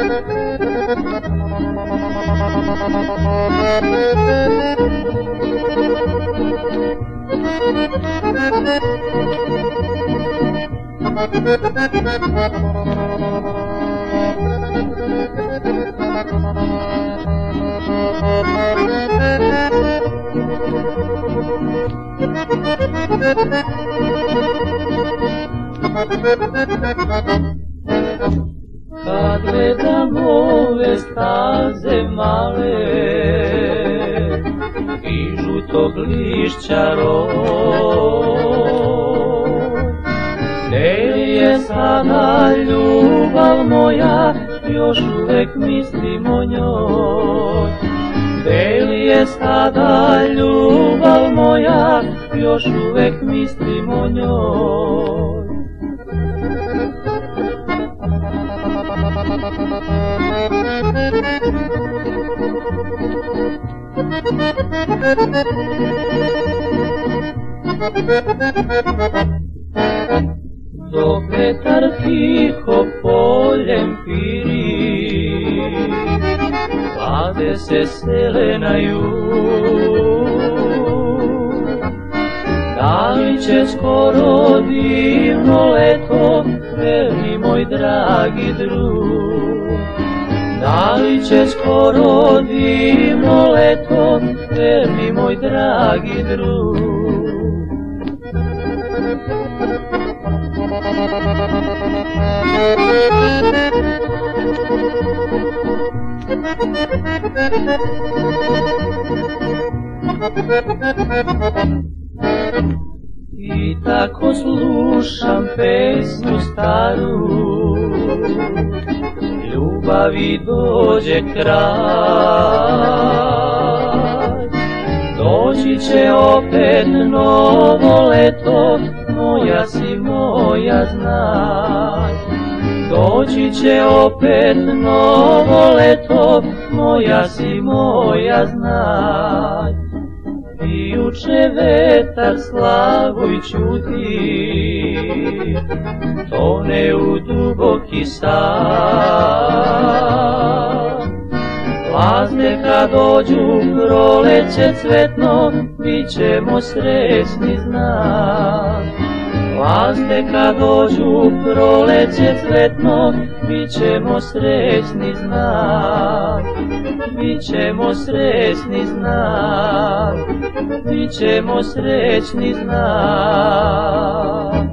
Kad gledam ove staze male i žutog lišća roj, gde je sada ljubav moja, još uvek mislim o njoj. Gde li je sada ljubav moja, još uvek mislim o njoj. Dok vetar tiho poljem piri, klade se sele na jug. Da li će skoro divno leto, verni moj dragi drug? Da li će skoro divno leto, verni moj dragi drug? I tako slušam pesmu staru, ljubavi dođe kraj. Doći će opet novo leto, moja si moja znaj. Doći će opet novo leto, moja si moja znaj. I juče vetar slavuj ćuti, tone u duboki san. Lazne kad dođu proleće cvetno, bit ćemo srećni znam. Lazne kad dođu proleće cvetno, bit ćemo srećni znam. Bit ćemo srećni znam. Bit ćemo srećni znam.